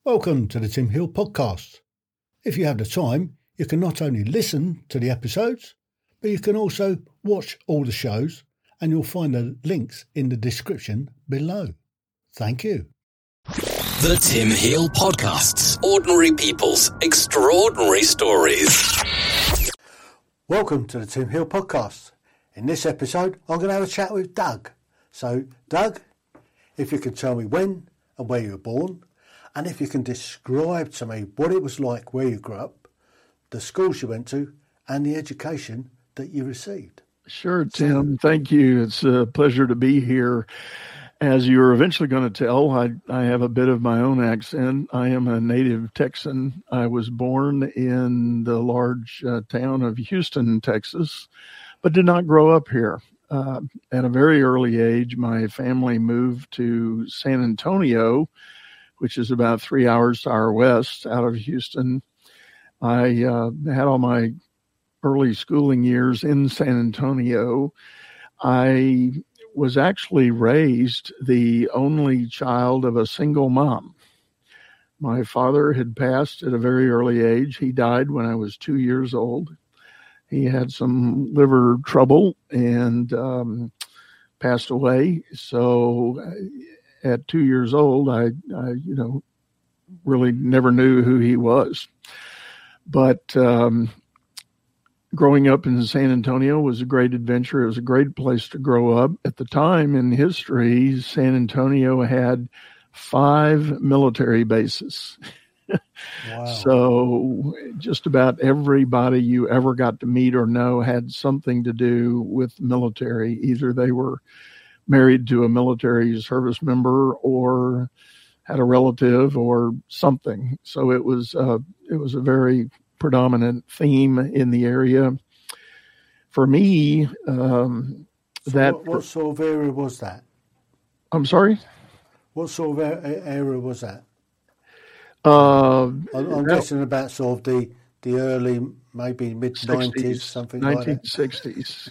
Welcome to the Tim Hill Podcast. If you have the time, you can not only listen to the episodes, but you can also watch all the shows, and you'll find the links in the description below. Thank you. The Tim Hill Podcasts. Ordinary people's extraordinary stories. Welcome to the Tim Hill Podcast. In this episode, I'm going to have a chat with Doug. So, Doug, if you could tell me when and where you were born, and if you can describe to me what it was like where you grew up, the schools you went to, and the education that you received. Sure, Tim. Thank you. It's a pleasure to be here. As you're eventually going to tell, I have a bit of my own accent. I am a native Texan. I was born in the large town of Houston, Texas, but did not grow up here. At a very early age, my family moved to San Antonio, which is about 3 hours to our west out of Houston. I had all my early schooling years in San Antonio. I was actually raised the only child of a single mom. My father had passed at a very early age. He died when I was 2 years old. He had some liver trouble and passed away. So at 2 years old, I really never knew who he was. But growing up in San Antonio was a great adventure. It was a great place to grow up. At the time in history, San Antonio had 5 military bases. Wow. So just about everybody you ever got to meet or know had something to do with military. Either they were married to a military service member or had a relative or something. So it was a very predominant theme in the area. For me, what sort of area was that? I'm sorry? What sort of area was that? I'm guessing about sort of the early, maybe mid-90s, something like that. 1960s.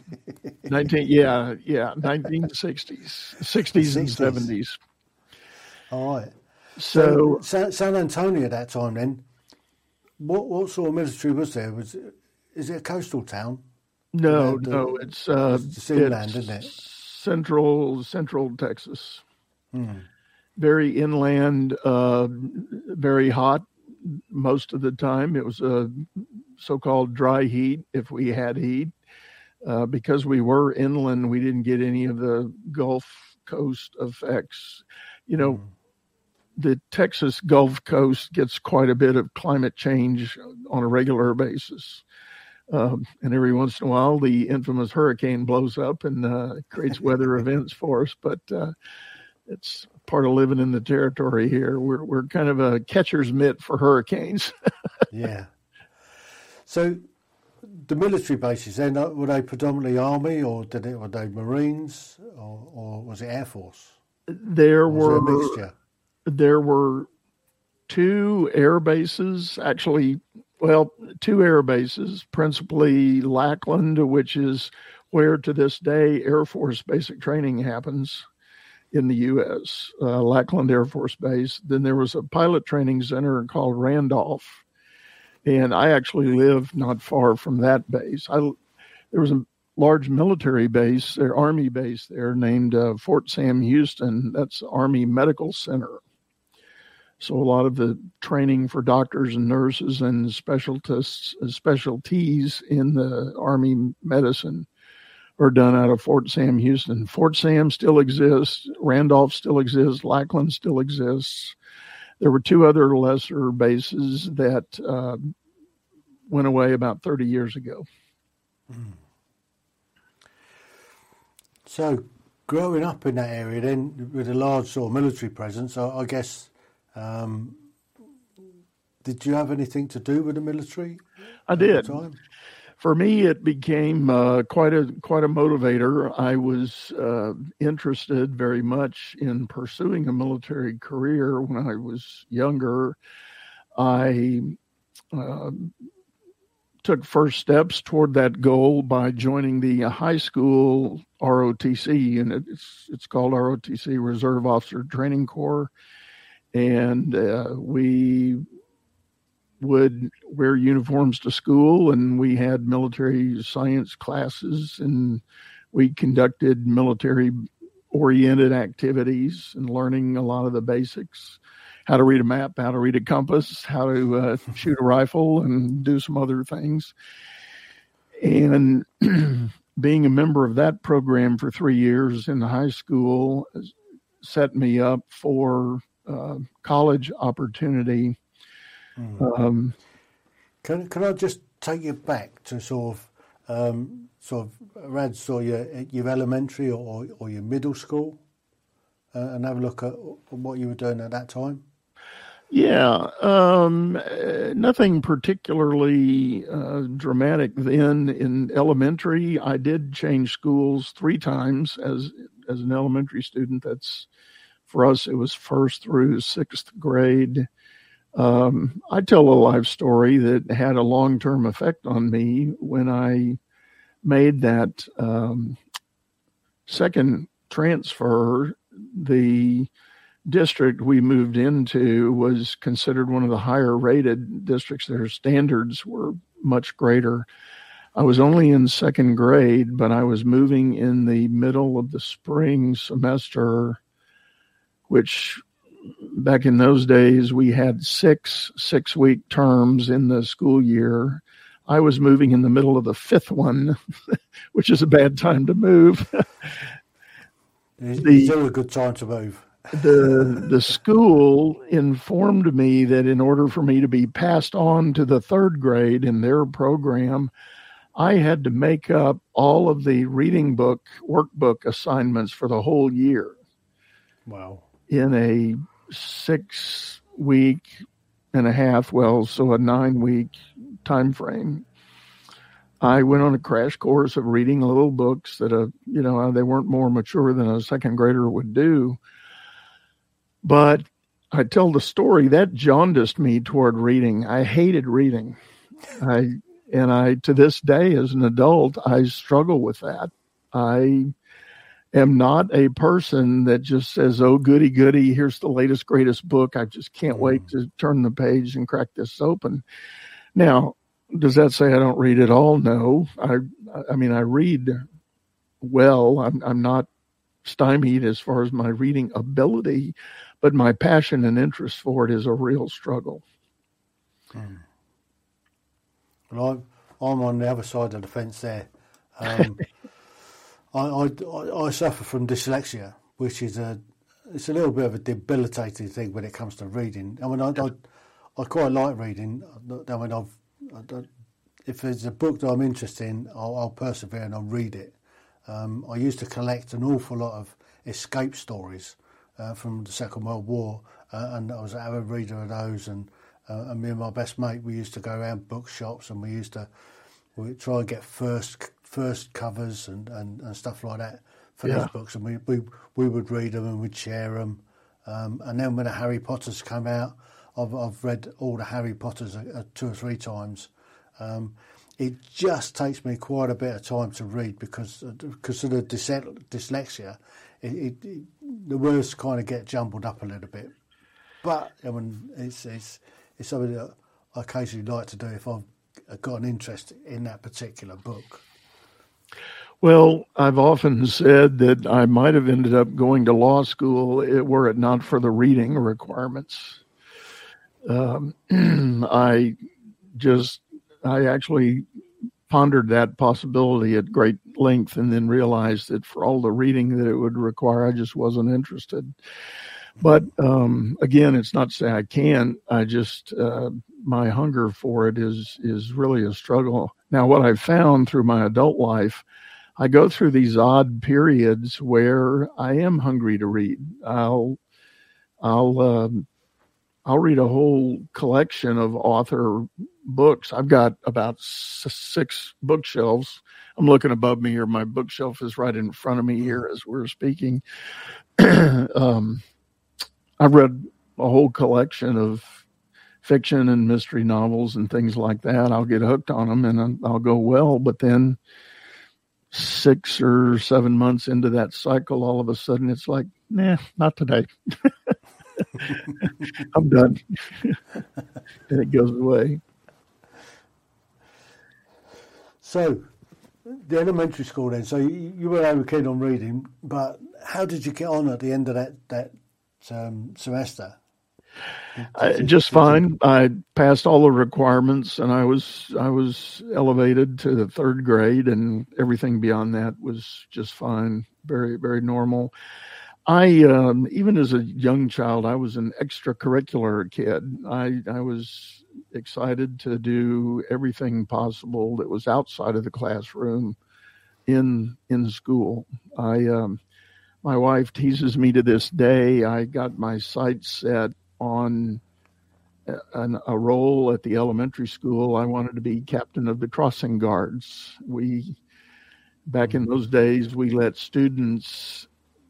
1960s. 60s and 70s. All right. So San Antonio at that time then, what sort of military was there? Is it a coastal town? No, it's Sealand, isn't it? Central Texas. Very inland, very hot most of the time. It was a so-called dry heat if we had heat. Because we were inland, we didn't get any of the Gulf Coast effects. You know, the Texas Gulf Coast gets quite a bit of climate change on a regular basis. And every once in a while, the infamous hurricane blows up and creates weather events for us. But it's part of living in the territory here. We're kind of a catcher's mitt for hurricanes. Yeah. So the military bases then, were they predominantly Army or were they Marines or was it Air Force? There were a mixture? There were 2 air bases, actually, 2 air bases, principally Lackland, which is where to this day Air Force basic training happens in the U.S., Lackland Air Force Base. Then there was a pilot training center called Randolph, and I actually lived not far from that base. There was a large military base, their Army base there, named Fort Sam Houston. That's Army Medical Center. So a lot of the training for doctors and nurses and specialties in the Army medicine are done out of Fort Sam Houston. Fort Sam still exists. Randolph still exists. Lackland still exists. There were 2 other lesser bases that went away about 30 years ago. So growing up in that area then with a large sort of military presence, I guess, did you have anything to do with the military? I did. For me, it became quite a motivator. I was interested very much in pursuing a military career when I was younger. I took first steps toward that goal by joining the high school ROTC unit. It's called ROTC, Reserve Officer Training Corps. and we would wear uniforms to school, and we had military science classes, and we conducted military-oriented activities and learning a lot of the basics, how to read a map, how to read a compass, how to shoot a rifle, and do some other things. And being a member of that program for 3 years in high school set me up for college opportunity. Can I just take you back to sort of around your elementary or your middle school, and have a look at what you were doing at that time? Yeah, nothing particularly dramatic then. In elementary, I did change schools 3 times as an elementary student. That's, for us, it was 1st through 6th grade. I tell a life story that had a long-term effect on me. When I made that second transfer, the district we moved into was considered one of the higher rated districts. Their standards were much greater. I was only in 2nd grade, but I was moving in the middle of the spring semester, which back in those days, we had 6-week terms in the school year. I was moving in the middle of the 5th one, which is a bad time to move. It's still a good time to move. The school informed me that in order for me to be passed on to the 3rd grade in their program, I had to make up all of the reading book workbook assignments for the whole year. Wow. In a 6-week and a half, so a 9-week time frame. I went on a crash course of reading little books that they weren't more mature than a 2nd grader would do. But I tell the story that jaundiced me toward reading. I hated reading. I to this day as an adult, I struggle with that. I am not a person that just says, oh, goody, goody, here's the latest, greatest book. I just can't wait to turn the page and crack this open. Now, does that say I don't read at all? No. I mean, I read well. I'm not stymied as far as my reading ability, but my passion and interest for it is a real struggle. Well, I'm on the other side of the fence there. I suffer from dyslexia, which is it's a little bit of a debilitating thing when it comes to reading. I mean, I quite like reading. I mean, if there's a book that I'm interested in, I'll persevere and I'll read it. I used to collect an awful lot of escape stories from the Second World War, and I was an avid reader of those. And me and my best mate, we used to go around bookshops, and we'd try and get first covers and stuff like that for these books, and we would read them and we'd share them. And then when the Harry Potters come out, I've read all the Harry Potters 2 or 3 times. It just takes me quite a bit of time to read because of the dyslexia. The words kind of get jumbled up a little bit. But I mean, it's something that I occasionally like to do if I've got an interest in that particular book. Well, I've often said that I might have ended up going to law school were it not for the reading requirements. I actually pondered that possibility at great length and then realized that for all the reading that it would require, I just wasn't interested. But again, it's not to say I can't. I just my hunger for it is really a struggle. Now, what I've found through my adult life, I go through these odd periods where I am hungry to read. I'll read a whole collection of author books. I've got about 6 bookshelves. I'm looking above me here. My bookshelf is right in front of me here as we're speaking. I've read a whole collection of fiction and mystery novels and things like that. I'll get hooked on them and I'll go well, but then 6 or 7 months into that cycle, all of a sudden it's like, nah, not today. I'm done. And it goes away. So, the elementary school then, so you were over keen on reading, but how did you get on at the end of that semester? Just fine. I passed all the requirements, and I was elevated to the third grade, and everything beyond that was just fine. Very, very normal. I even as a young child, I was an extracurricular kid. I was excited to do everything possible that was outside of the classroom in school. My wife teases me to this day. I got my sights set on a role at the elementary school. I wanted to be captain of the crossing guards. Back in those days, we let students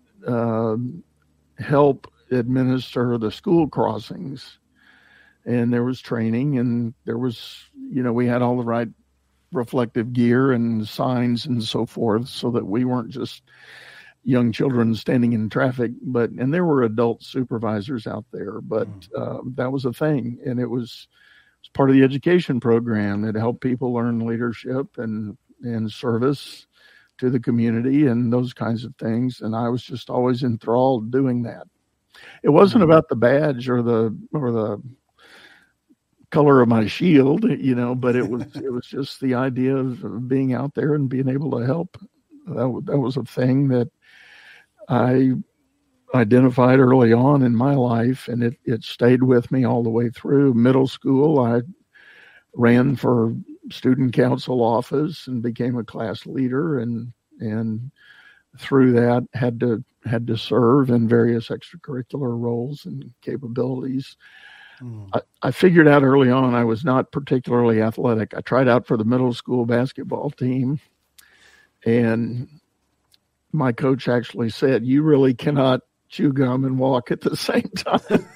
help administer the school crossings, and there was training, and there was, we had all the right reflective gear and signs and so forth, so that we weren't just young children standing in traffic, and there were adult supervisors out there, but that was a thing, and it was part of the education program that helped people learn leadership and service to the community and those kinds of things. And I was just always enthralled doing that. It wasn't about the badge or the color of my shield, but it was just the idea of being out there and being able to help. That was a thing that I identified early on in my life, and it stayed with me all the way through middle school. I ran for student council office and became a class leader, and through that had to serve in various extracurricular roles and capabilities. I figured out early on I was not particularly athletic. I tried out for the middle school basketball team, and my coach actually said, "You really cannot chew gum and walk at the same time."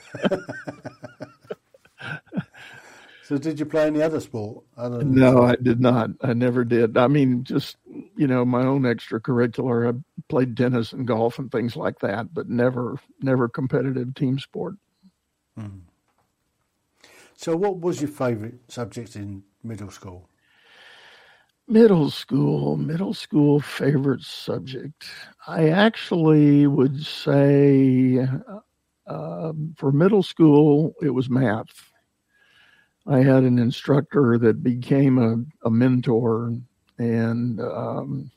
So did you play any other sport? No, I did not. I never did. I mean, just, my own extracurricular. I played tennis and golf and things like that, but never competitive team sport. So what was your favorite subject in middle school? Middle school favorite subject. I actually would say for middle school, it was math. I had an instructor that became a mentor, and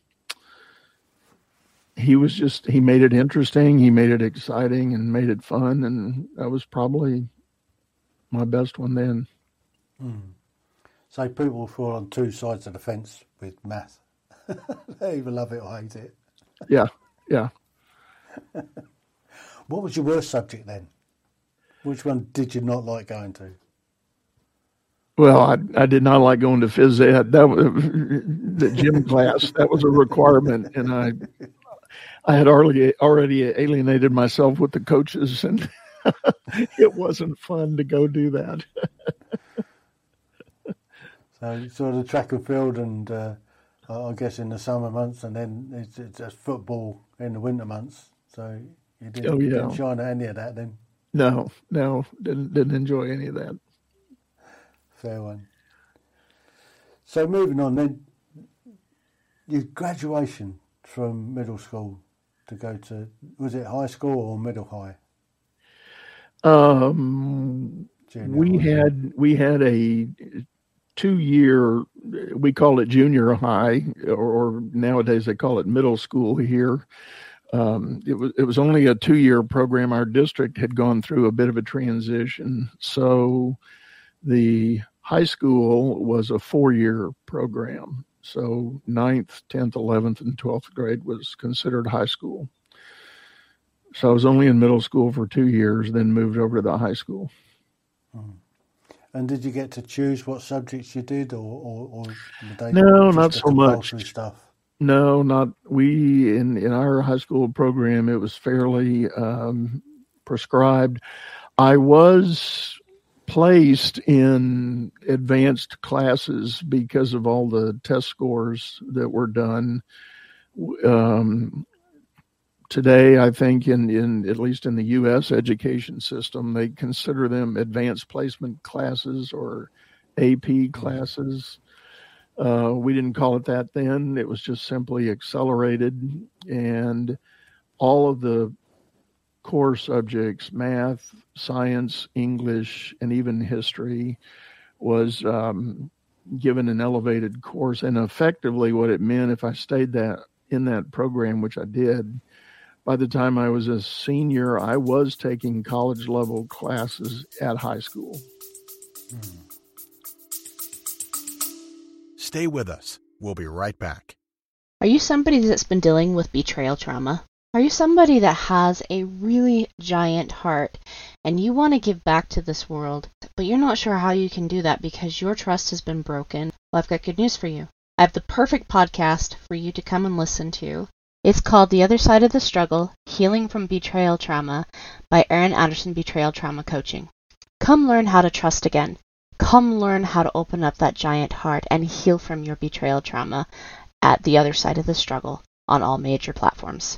he made it interesting, he made it exciting, and made it fun, and that was probably my best one then. So people fall on two sides of the fence with math. They either love it or hate it. Yeah. What was your worst subject then? Which one did you not like going to? Well, I did not like going to phys ed. That was the gym class. That was a requirement, and I had already alienated myself with the coaches, and it wasn't fun to go do that. So the track and field, and I guess in the summer months, and then it's just football in the winter months. So you didn't shine at any of that then? No, didn't enjoy any of that. Fair one. So moving on then, your graduation from middle school to go to, was it high school or middle high? We had a 2-year, we call it junior high, or nowadays they call it middle school here. It was only a 2-year program. Our district had gone through a bit of a transition, so the high school was a 4-year program. So 9th, 10th, 11th, and 12th grade was considered high school. So I was only in middle school for 2 years, then moved over to the high school. And did you get to choose what subjects you did, or no, not so much stuff? No, not we in our high school program. It was fairly prescribed. I was placed in advanced classes because of all the test scores that were done today, I think in at least in the U.S. education system, they consider them advanced placement classes or AP classes. We didn't call it that then. It was just simply accelerated, and all of the core subjects, math, science, English, and even history, was given an elevated course. And effectively what it meant, if I stayed in that program, which I did, by the time I was a senior, I was taking college level classes at high school. Stay with us. We'll be right back. Are you somebody that's been dealing with betrayal trauma? Are you somebody that has a really giant heart and you want to give back to this world, but you're not sure how you can do that because your trust has been broken? Well, I've got good news for you. I have the perfect podcast for you to come and listen to. It's called The Other Side of the Struggle, Healing from Betrayal Trauma by Erin Anderson Betrayal Trauma Coaching. Come learn how to trust again. Come learn how to open up that giant heart and heal from your betrayal trauma at The Other Side of the Struggle on all major platforms.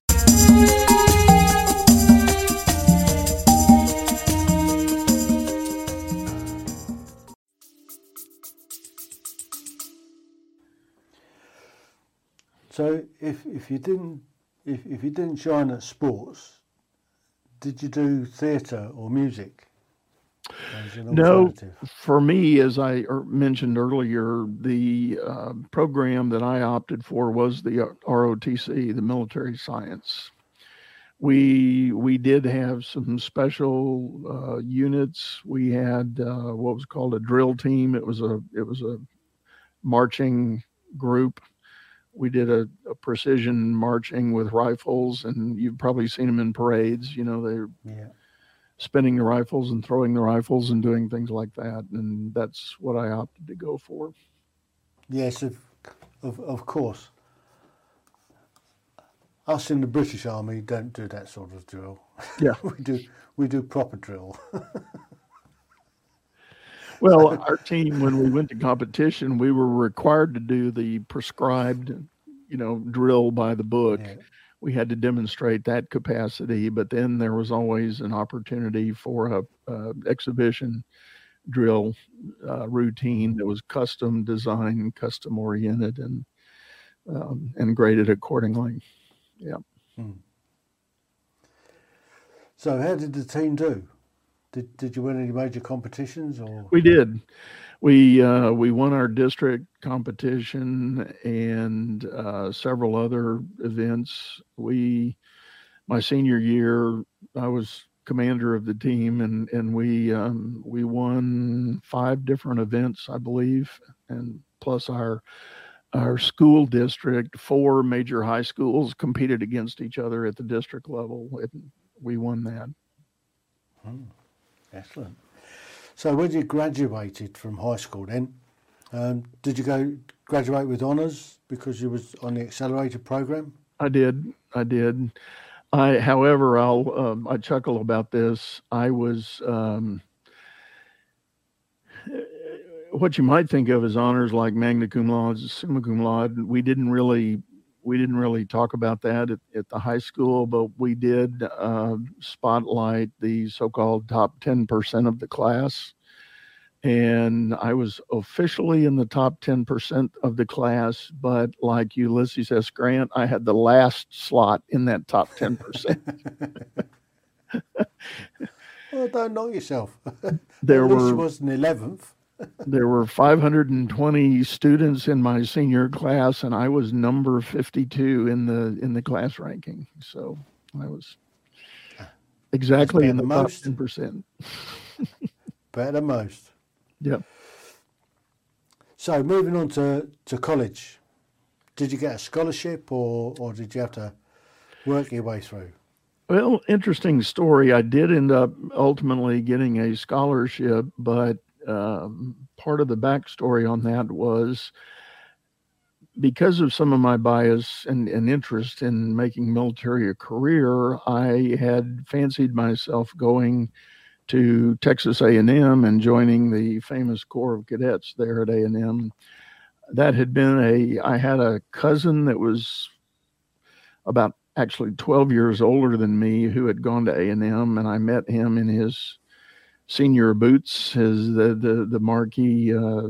So if you didn't shine at sports, did you do theatre or music? No, for me, as I mentioned earlier, the program that I opted for was the ROTC, the military science. We did have some special units. We had what was called a drill team. It was a marching group. We did a precision marching with rifles, and you've probably seen them in parades. You know, they're spinning the rifles and throwing the rifles and doing things like that. And that's what I opted to go for. Yes, of course. Us in the British Army don't do that sort of drill. Yeah, we do proper drill. Well, our team, when we went to competition, we were required to do the prescribed, drill by the book. Yeah. We had to demonstrate that capacity, but then there was always an opportunity for a exhibition drill routine that was custom designed, custom oriented, and graded accordingly. Yeah. So, how did the team do? Did you win any major competitions? Or we did. We won our district competition and several other events. My senior year, I was commander of the team, and we won 5 different events, I believe, and plus our school district, 4 major high schools competed against each other at the district level, and we won that. Excellent. So when you graduated from high school then, did you graduate with honours because you was on the accelerated program? I did. However, I chuckle about this. I was what you might think of as honors like magna cum laude, summa cum laude. We didn't really talk about that at the high school, but we did spotlight the so-called top 10% of the class. And I was officially in the top 10% of the class, but like Ulysses S. Grant, I had the last slot in that top 10%. Well, don't knock yourself. There was an 11th. There were 520 students in my senior class, and I was number 52 in the class ranking. So I was exactly in the top 10%. Better than most. Yep. So moving on to college, did you get a scholarship or did you have to work your way through? Well, interesting story. I did end up ultimately getting a scholarship, but part of the backstory on that was because of some of my bias and interest in making military a career, I had fancied myself going to Texas A&M and joining the famous Corps of Cadets there at A&M. That had been I had a cousin that was about actually 12 years older than me, who had gone to A&M, and I met him in his senior boots, the marquee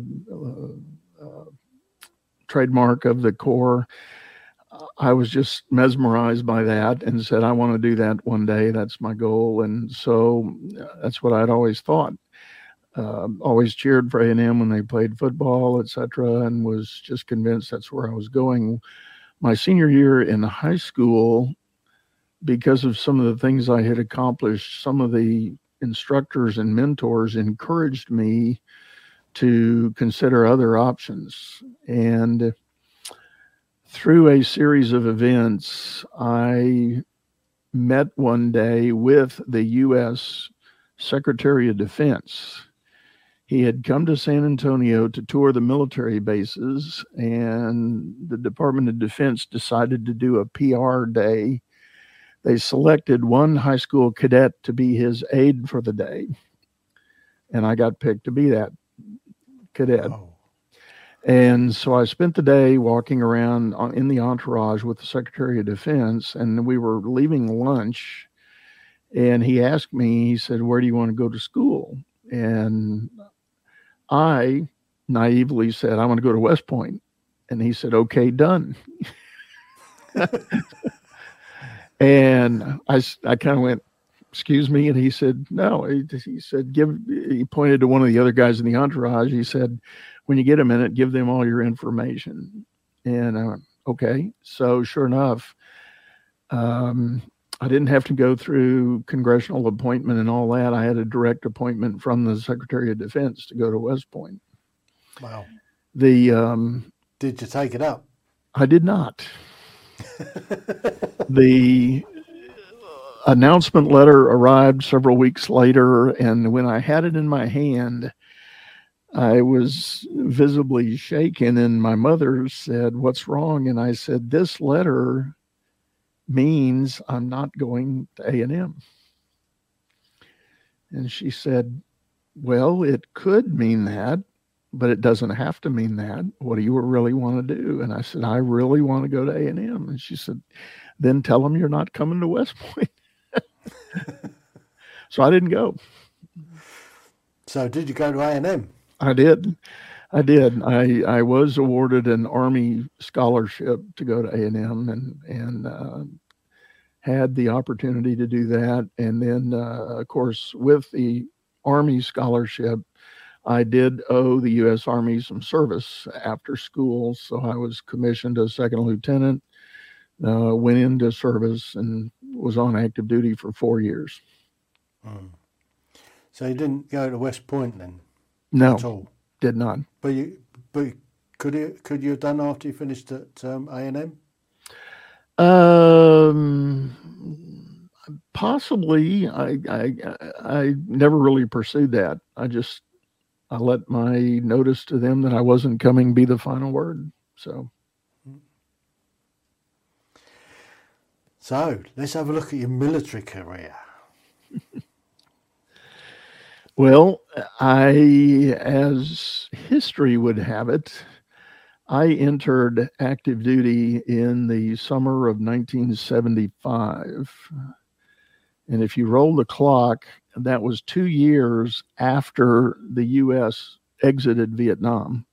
trademark of the Corps. I was just mesmerized by that and said, I want to do that one day. That's my goal. And so that's what I'd always thought. Always cheered for A&M when they played football, etc., and was just convinced that's where I was going. My senior year in high school, because of some of the things I had accomplished, some of the instructors and mentors encouraged me to consider other options. And through a series of events, I met one day with the U.S. Secretary of Defense. He had come to San Antonio to tour the military bases, and the Department of Defense decided to do a PR day. They selected one high school cadet to be his aide for the day, and I got picked to be that cadet. Oh. And so I spent the day walking around in the entourage with the Secretary of Defense, and we were leaving lunch, and he asked me, he said, where do you want to go to school? And I naively said, I want to go to West Point. And he said, okay, done. And I kind of went, excuse me. And he said, no, he said, he pointed to one of the other guys in the entourage. He said, when you get a minute, give them all your information. And I went, okay. So sure enough, I didn't have to go through congressional appointment and all that. I had a direct appointment from the Secretary of Defense to go to West Point. Wow. Did you take it up? I did not. The announcement letter arrived several weeks later, and when I had it in my hand, I was visibly shaken, and my mother said, what's wrong? And I said, this letter means I'm not going to A&M. And she said, well, it could mean that, but it doesn't have to mean that. What do you really want to do? And I said, I really want to go to A&M. And she said, then tell them you're not coming to West Point. So I didn't go. So did you go to A&M? I did. I was awarded an Army scholarship to go to A&M and had the opportunity to do that. And then, of course, with the Army scholarship, I did owe the U.S. Army some service after school. So I was commissioned as second lieutenant, went into service, and was on active duty for 4 years. So you didn't go to West Point then? No, at all? Did not. But could you have done after you finished at A&M? Possibly. I never really pursued that. I let my notice to them that I wasn't coming be the final word. So let's have a look at your military career. Well, as history would have it, I entered active duty in the summer of 1975. And if you roll the clock, that was 2 years after the U.S. exited Vietnam.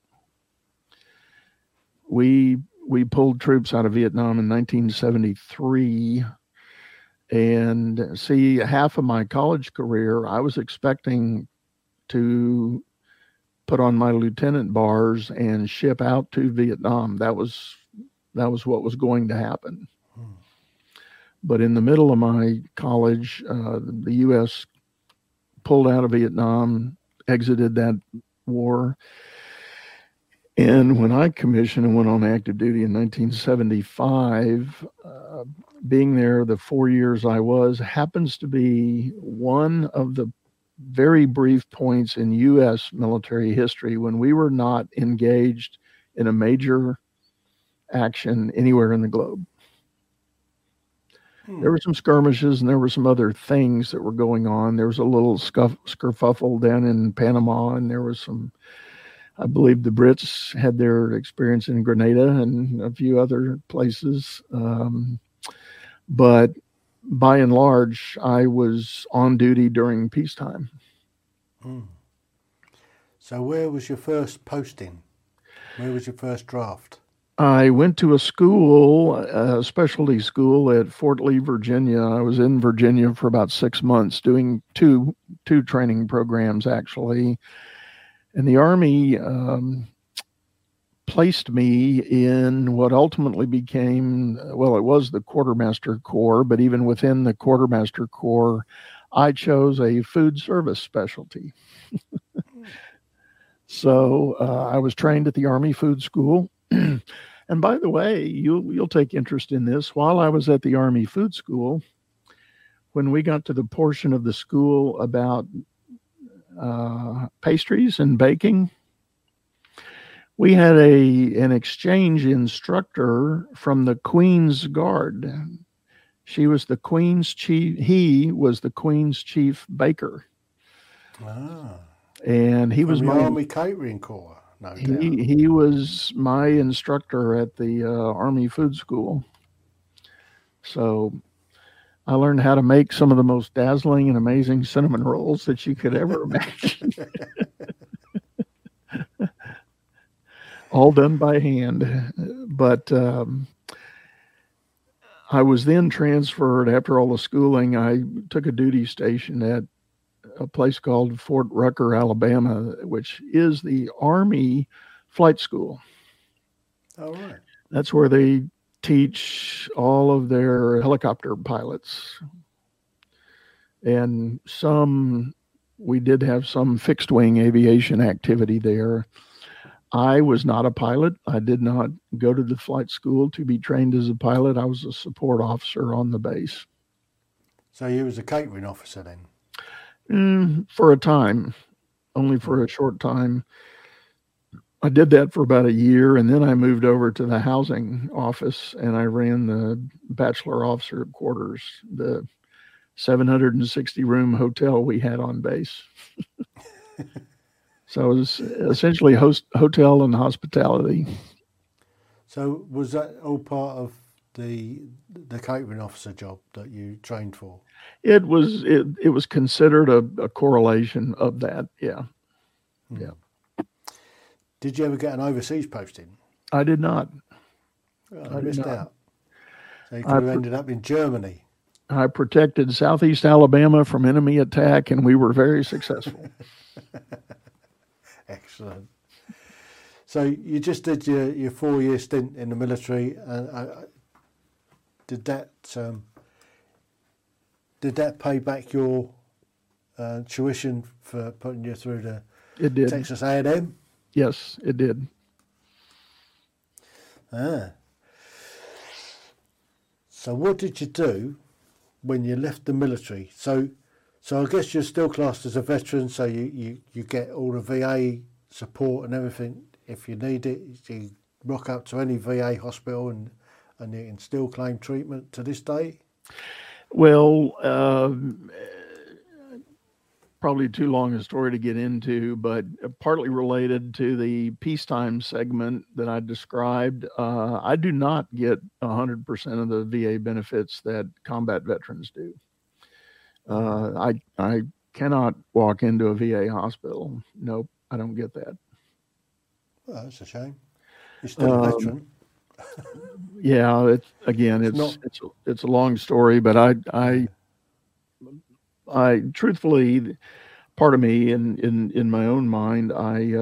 We pulled troops out of Vietnam in 1973. And see, half of my college career, I was expecting to put on my lieutenant bars and ship out to Vietnam. That was what was going to happen. But in the middle of my college, the U.S. pulled out of Vietnam, exited that war. And when I commissioned and went on active duty in 1975, being there the 4 years I was happens to be one of the very brief points in U.S. military history when we were not engaged in a major action anywhere in the globe. There were some skirmishes and there were some other things that were going on. There was a little skerfuffle down in Panama, and there was some, I believe the Brits had their experience in Grenada and a few other places. but by and large, I was on duty during peacetime. So where was your first posting? Where was your first draft? I went to a school, a specialty school at Fort Lee, Virginia. I was in Virginia for about 6 months doing two training programs, actually. And the Army placed me in what ultimately became, well, it was the Quartermaster Corps, but even within the Quartermaster Corps, I chose a food service specialty. So I was trained at the Army Food School. And by the way, you'll take interest in this. While I was at the Army Food School, when we got to the portion of the school about pastries and baking, we had an exchange instructor from the Queen's Guard. She was the Queen's chief. He was the Queen's chief baker. And he was the my Army Catering Corps. No doubt. He was my instructor at the Army Food School. So I learned how to make some of the most dazzling and amazing cinnamon rolls that you could ever imagine. All done by hand. But I was then transferred, after all the schooling, I took a duty station at a place called Fort Rucker, Alabama, which is the Army flight school. All right. That's where they teach all of their helicopter pilots. And we did have some fixed wing aviation activity there. I was not a pilot. I did not go to the flight school to be trained as a pilot. I was a support officer on the base. So you was a catering officer then? For a time, only for a short time. I did that for about a year, and then I moved over to the housing office, and I ran the bachelor officer quarters, the 760-room hotel we had on base. So it was essentially hotel and hospitality. So was that all part of the catering officer job that you trained for? It was considered a correlation of that, yeah. Yeah. Did you ever get an overseas posting? I did not. I missed out. So you could have ended up in Germany. I protected Southeast Alabama from enemy attack, and we were very successful. Excellent. So you just did your 4-year stint in the military, and did that pay back your tuition for putting you through the Texas A&M? Yes, it did. So what did you do when you left the military? So I guess you're still classed as a veteran, so you get all the VA support and everything if you need it. You rock up to any VA hospital and you can still claim treatment to this day? Well, probably too long a story to get into, but partly related to the peacetime segment that I described, I do not get 100% of the VA benefits that combat veterans do. I cannot walk into a VA hospital. Nope, I don't get that. Well, that's a shame. You're still a veteran. Yeah, it's a long story, but I truthfully, part of me in my own mind, I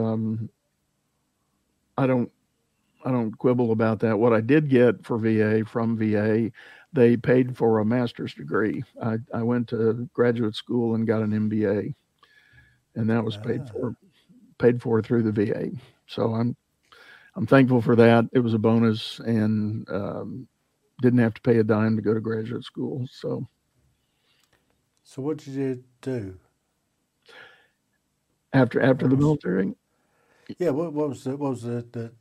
don't quibble about that. What I did get from VA, they paid for a master's degree. I went to graduate school and got an MBA, and that was paid for through the VA. So I'm thankful for that. It was a bonus, and didn't have to pay a dime to go to graduate school. So what did you do after the military? Yeah, what was the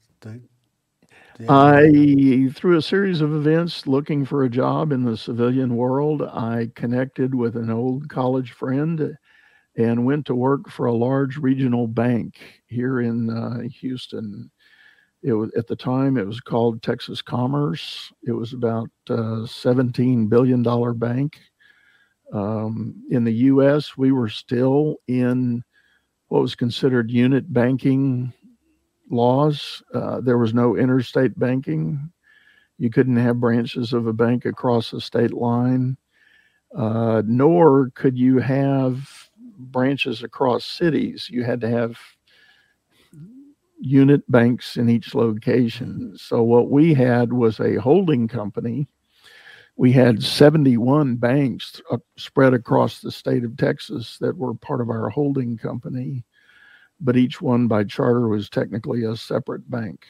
I, through a series of events looking for a job in the civilian world, I connected with an old college friend and went to work for a large regional bank here in Houston. It was, at the time, it was called Texas Commerce. It was about $17 billion bank. In the U.S., we were still in what was considered unit banking laws. There was no interstate banking. You couldn't have branches of a bank across the state line, nor could you have branches across cities. You had to have unit banks in each location. So what we had was a holding company. We had 71 banks spread across the state of Texas that were part of our holding company, but each one by charter was technically a separate bank.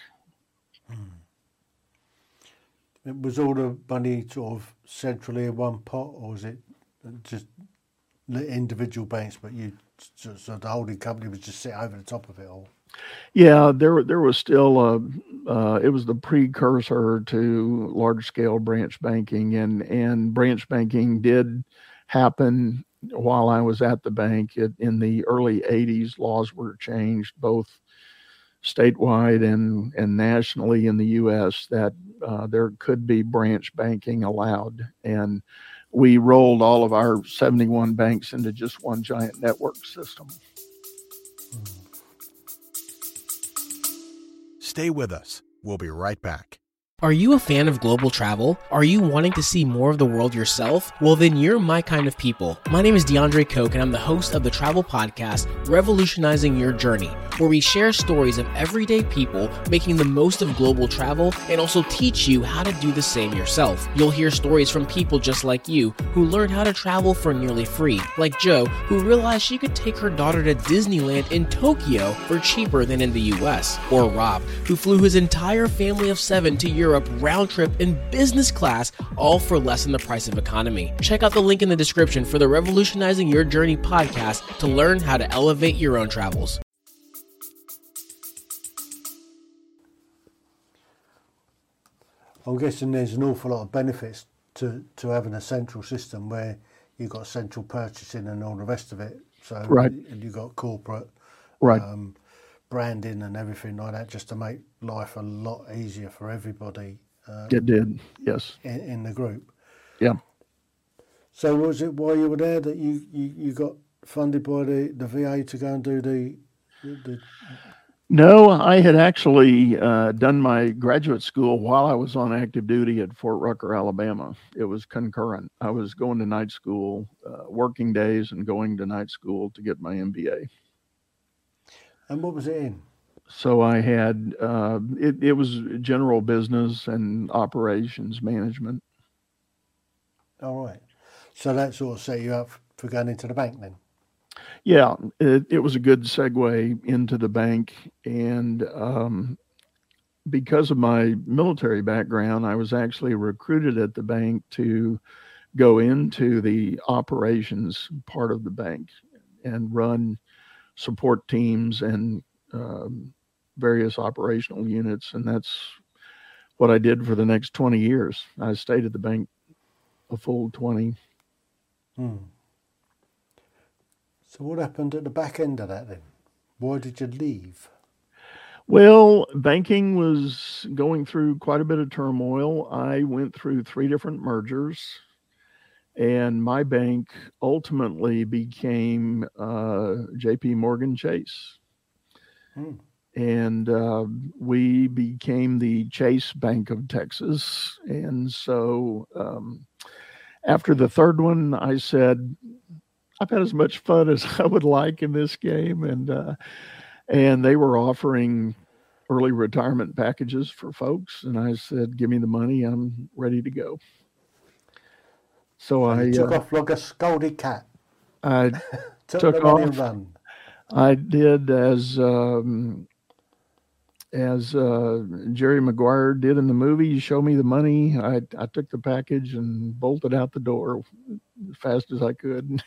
It was all the money sort of centrally in one pot, or was it just the individual banks, but so the holding company was just sit over the top of it all? Yeah, there was still it was the precursor to large scale branch banking, and branch banking did happen while I was at the bank. In the early 80s, laws were changed both statewide and nationally in the U.S. that there could be branch banking allowed, and we rolled all of our 71 banks into just one giant network system. Stay with us. We'll be right back. Are you a fan of global travel? Are you wanting to see more of the world yourself? Well, then you're my kind of people. My name is DeAndre Koch, and I'm the host of the travel podcast, Revolutionizing Your Journey, where we share stories of everyday people making the most of global travel and also teach you how to do the same yourself. You'll hear stories from people just like you who learned how to travel for nearly free, like Jo, who realized she could take her daughter to Disneyland in Tokyo for cheaper than in the US, or Rob, who flew his entire family of 7 to Europe round trip in business class, all for less than the price of economy. Check out the link in the description for the Revolutionizing Your Journey podcast to learn how to elevate your own travels. I'm guessing there's an awful lot of benefits to having a central system where you've got central purchasing and all the rest of it. So Right. And you've got corporate Right. branding and everything like that, just to make life a lot easier for everybody It did. Yes. in the group. Yeah. So was it while you were there that you got funded by the VA to go and do the No, I had actually done my graduate school while I was on active duty at Fort Rucker, Alabama. It was concurrent. I was going to night school, working days, and going to night school to get my MBA. and what was it in? So I had, it was general business and operations management. All right. So that sort of set you up for going into the bank then? Yeah, it was a good segue into the bank. And because of my military background, I was actually recruited at the bank to go into the operations part of the bank and run support teams and various operational units. And that's what I did for the next 20 years. I stayed at the bank a full 20. So what happened at the back end of that then? Why did you leave? Well, banking was going through quite a bit of turmoil. I went through 3 different mergers, and my bank ultimately became JP Morgan Chase. And we became the Chase Bank of Texas. And so after the third one, I said, I've had as much fun as I would like in this game. And they were offering early retirement packages for folks. And I said, give me the money. I'm ready to go. So I took off like a scolded cat. I Took took the money off. and run. I did as Jerry Maguire did in the movie. You show me the money. I took the package and bolted out the door as fast as I could.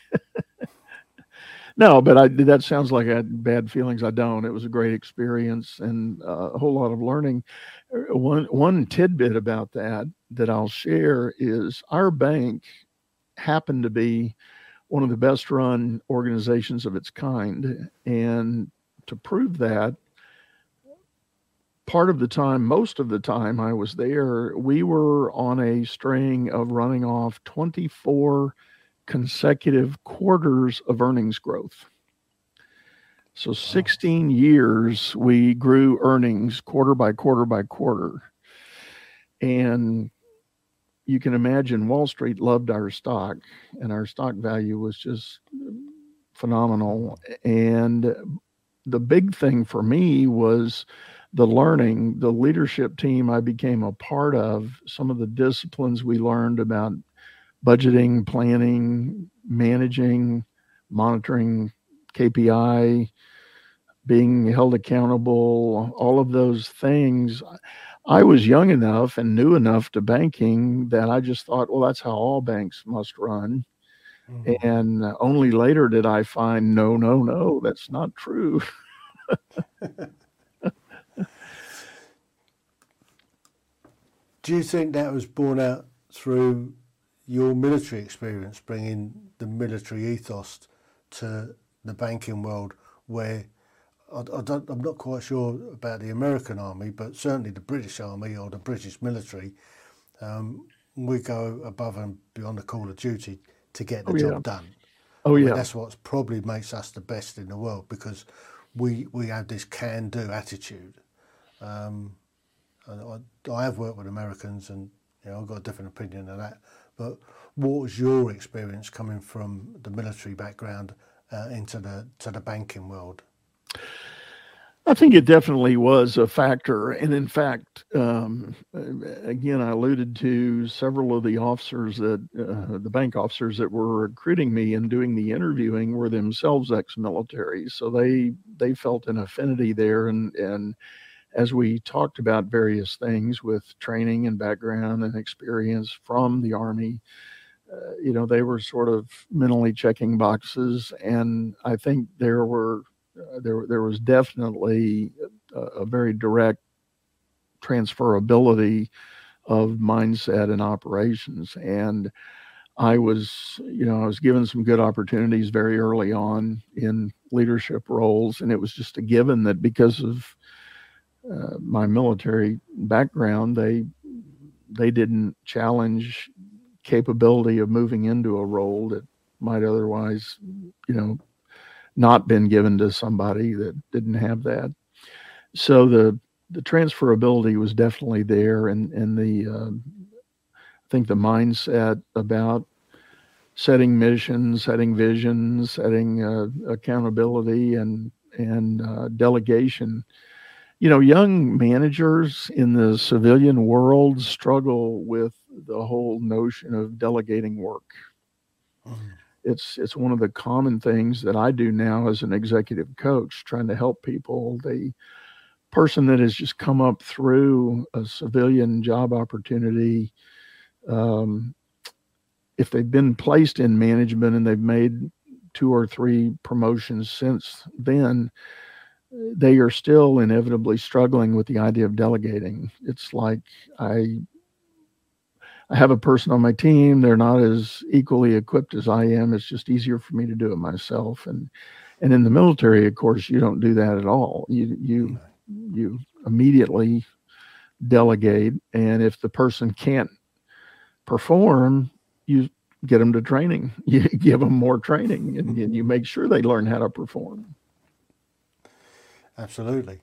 No, but that sounds like I had bad feelings. I don't. It was a great experience and a whole lot of learning. One tidbit about that I'll share is our bank happened to be one of the best run organizations of its kind. And to prove that, part of the time, most of the time I was there, we were on a string of running off 24 consecutive quarters of earnings growth. So 16 years we grew earnings quarter by quarter by quarter. And you can imagine Wall Street loved our stock, and our stock value was just phenomenal. And the big thing for me was the learning, the leadership team I became a part of, some of the disciplines we learned about budgeting, planning, managing, monitoring KPI, being held accountable, all of those things. I was young enough and new enough to banking that I just thought, well, that's how all banks must run. Mm-hmm. And only later did I find, no, that's not true. Do you think that was born out through your military experience, bringing the military ethos to the banking world, where I'm not quite sure about the American Army, but certainly the British Army or the British military, we go above and beyond the call of duty to get the job done. That's what probably makes us the best in the world, because we have this can-do attitude. I have worked with Americans, and I've got a different opinion of that. But what was your experience coming from the military background into the banking world? I think it definitely was a factor. And in fact, again, I alluded to several of the officers the bank officers that were recruiting me and doing the interviewing were themselves ex-military. So they felt an affinity there. And as we talked about various things with training and background and experience from the Army, they were sort of mentally checking boxes. And I think there was definitely a very direct transferability of mindset and operations. And I was given some good opportunities very early on in leadership roles. And it was just a given that because of my military background, they didn't challenge capability of moving into a role that might otherwise, not been given to somebody that didn't have that. So the transferability was definitely there, and I think the mindset about setting missions, setting visions, setting accountability, and delegation. Young managers in the civilian world struggle with the whole notion of delegating work. Mm-hmm. It's one of the common things that I do now as an executive coach, trying to help people. The person that has just come up through a civilian job opportunity, if they've been placed in management and they've made 2 or 3 promotions since then, they are still inevitably struggling with the idea of delegating. It's like I have a person on my team. They're not as equally equipped as I am. It's just easier for me to do it myself. And in the military, of course, you don't do that at all. You immediately delegate. And if the person can't perform, you get them to training. You give them more training, and you make sure they learn how to perform. Absolutely.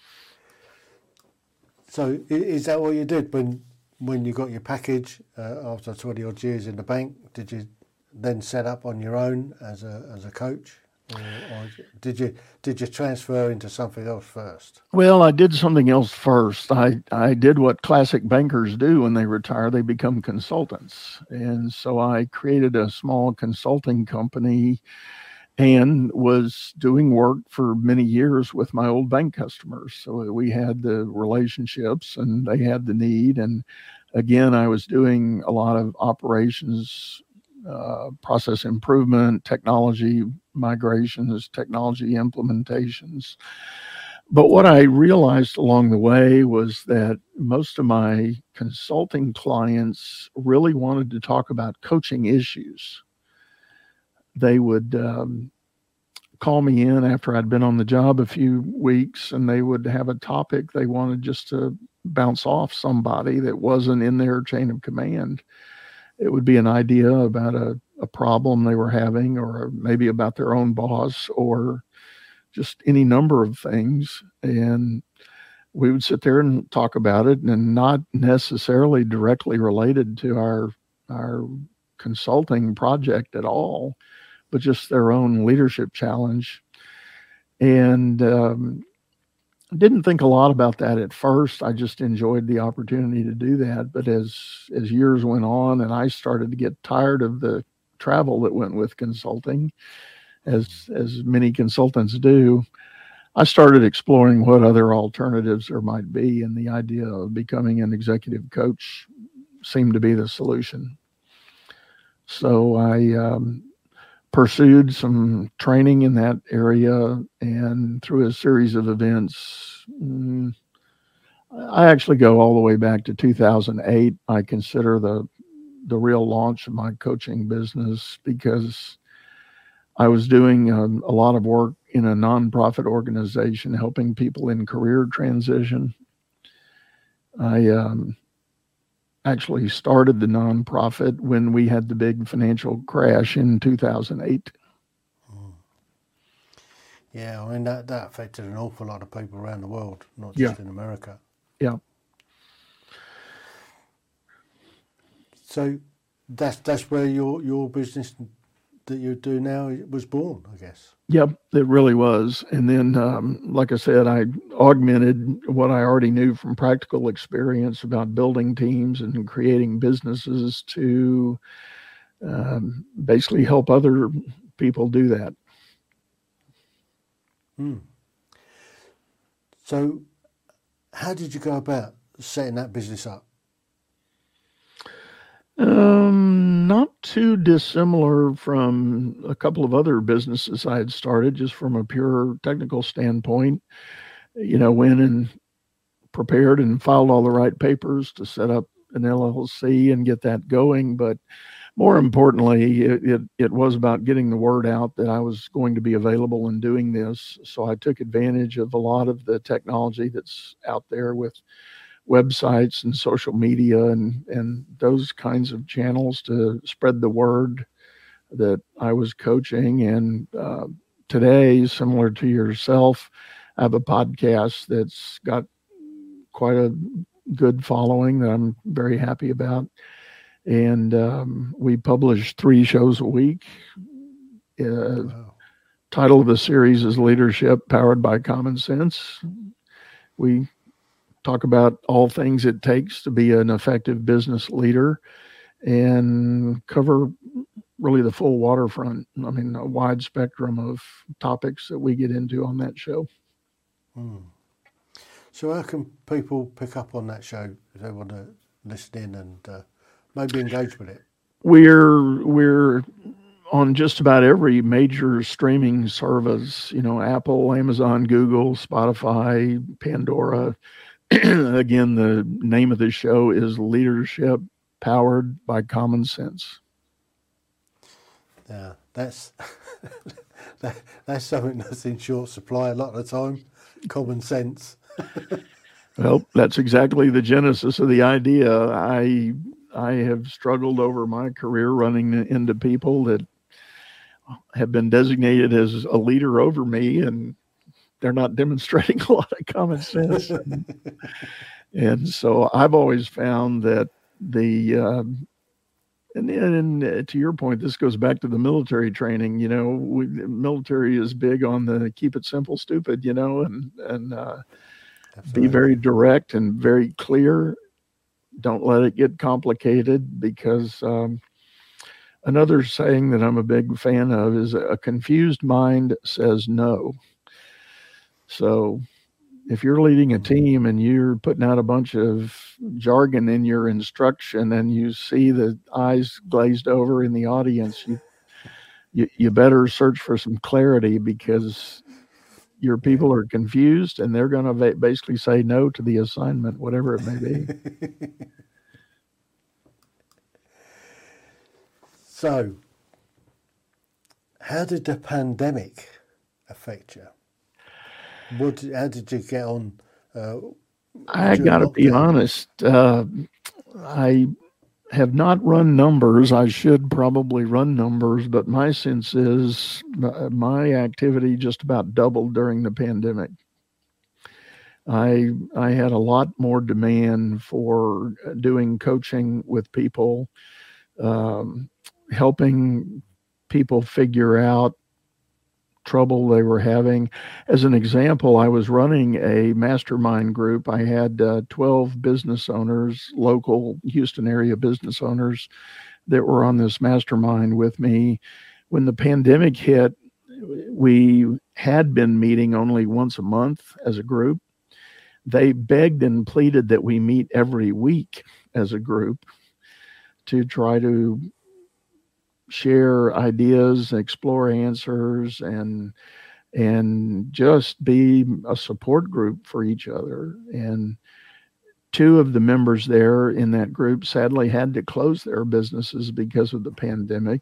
So is that what you did when you got your package after 20 odd years in the bank? Did you then set up on your own as a coach, or did you transfer into something else first? Well, I did something else first. I did what classic bankers do when they retire. They become consultants, and so I created a small consulting company and was doing work for many years with my old bank customers. So we had the relationships and they had the need. And again, I was doing a lot of operations, process improvement, technology migrations, technology implementations. But what I realized along the way was that most of my consulting clients really wanted to talk about coaching issues. They would call me in after I'd been on the job a few weeks, and they would have a topic they wanted just to bounce off somebody that wasn't in their chain of command. It would be an idea about a problem they were having, or maybe about their own boss, or just any number of things. And we would sit there and talk about it, and not necessarily directly related to our consulting project at all, but just their own leadership challenge. And didn't think a lot about that at first. I just enjoyed the opportunity to do that. But as years went on and I started to get tired of the travel that went with consulting, as many consultants do, I started exploring what other alternatives there might be, and the idea of becoming an executive coach seemed to be the solution. So I pursued some training in that area, and through a series of events, I actually go all the way back to 2008. I consider the real launch of my coaching business, because I was doing a lot of work in a nonprofit organization helping people in career transition. I actually started the nonprofit when we had the big financial crash in 2008. Yeah, I mean, that affected an awful lot of people around the world, not just in America. Yeah. So that's where your business that you do now was born, I guess. Yep, it really was. And then, like I said, I augmented what I already knew from practical experience about building teams and creating businesses to basically help other people do that. So how did you go about setting that business up? Not too dissimilar from a couple of other businesses I had started, just from a pure technical standpoint. Went and prepared and filed all the right papers to set up an LLC and get that going. But more importantly, it was about getting the word out that I was going to be available and doing this. So I took advantage of a lot of the technology that's out there with websites and social media and those kinds of channels to spread the word that I was coaching. And today, similar to yourself, I have a podcast that's got quite a good following that I'm very happy about. And we publish 3 shows a week. Wow. Title of the series is Leadership Powered by Common Sense. We talk about all things it takes to be an effective business leader and cover really the full waterfront. I mean, a wide spectrum of topics that we get into on that show. So how can people pick up on that show if they want to listen in and maybe engage with it? We're on just about every major streaming service, Apple, Amazon, Google, Spotify, Pandora. Again, the name of the show is Leadership Powered by Common Sense. Yeah, that's that's something that's in short supply a lot of the time. Common sense. Well, that's exactly the genesis of the idea. I have struggled over my career running into people that have been designated as a leader over me, and they're not demonstrating a lot of common sense. And so I've always found that and to your point, this goes back to the military training. Military is big on the keep it simple, stupid, and be very direct and very clear. Don't let it get complicated, because another saying that I'm a big fan of is a confused mind says no. So if you're leading a team and you're putting out a bunch of jargon in your instruction and you see the eyes glazed over in the audience, you better search for some clarity, because your people are confused and they're going to basically say no to the assignment, whatever it may be. So, how did the pandemic affect you? How did you get on? I got to be honest. I have not run numbers. I should probably run numbers, but my sense is my activity just about doubled during the pandemic. I had a lot more demand for doing coaching with people, helping people figure out trouble they were having. As an example, I was running a mastermind group. I had 12 business owners, local Houston area business owners that were on this mastermind with me. When the pandemic hit, we had been meeting only once a month as a group. They begged and pleaded that we meet every week as a group to try to share ideas, explore answers, and just be a support group for each other. And two of the members there in that group sadly had to close their businesses because of the pandemic.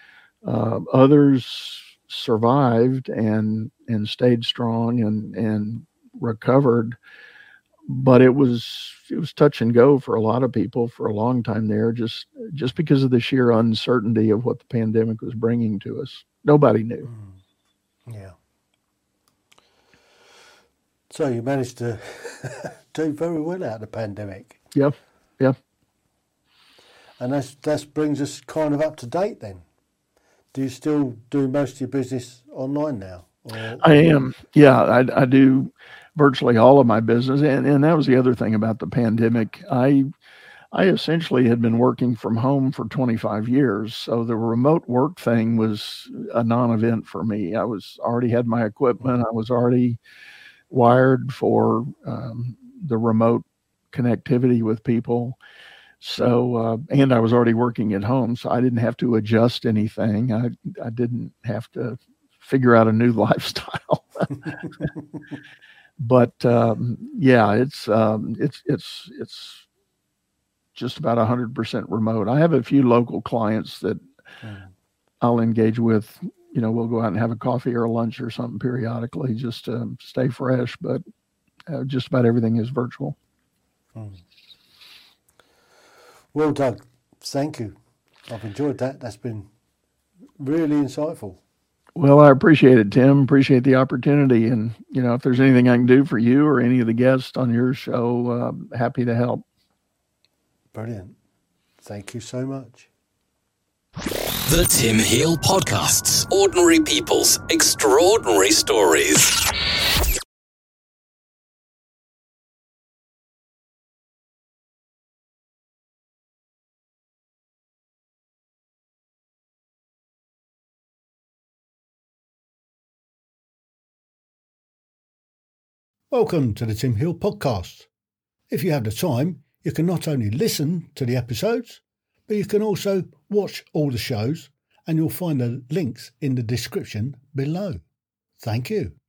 Others survived and stayed strong and recovered. But it was touch and go for a lot of people for a long time there, just because of the sheer uncertainty of what the pandemic was bringing to us. Nobody knew. Yeah. So you managed to do very well out of the pandemic. Yep. And that brings us kind of up to date then. Do you still do most of your business online now? I am. Yeah, I do virtually all of my business. And that was the other thing about the pandemic. I essentially had been working from home for 25 years. So the remote work thing was a non-event for me. I already had my equipment. I was already wired for the remote connectivity with people. So, and I was already working at home, so I didn't have to adjust anything. I didn't have to figure out a new lifestyle. But yeah, it's just about 100% remote. I have a few local clients that I'll engage with. You know, we'll go out and have a coffee or a lunch or something periodically just to stay fresh. But just about everything is virtual. Well, Doug, thank you. I've enjoyed that. That's been really insightful. Well, I appreciate it, Tim. Appreciate the opportunity. And, you know, if there's anything I can do for you or any of the guests on your show, happy to help. Brilliant. Thank you so much. The Tim Heal Podcasts. Ordinary people's extraordinary stories. Welcome to the Tim Heal Podcast. If you have the time, you can not only listen to the episodes, but you can also watch all the shows, and you'll find the links in the description below. Thank you.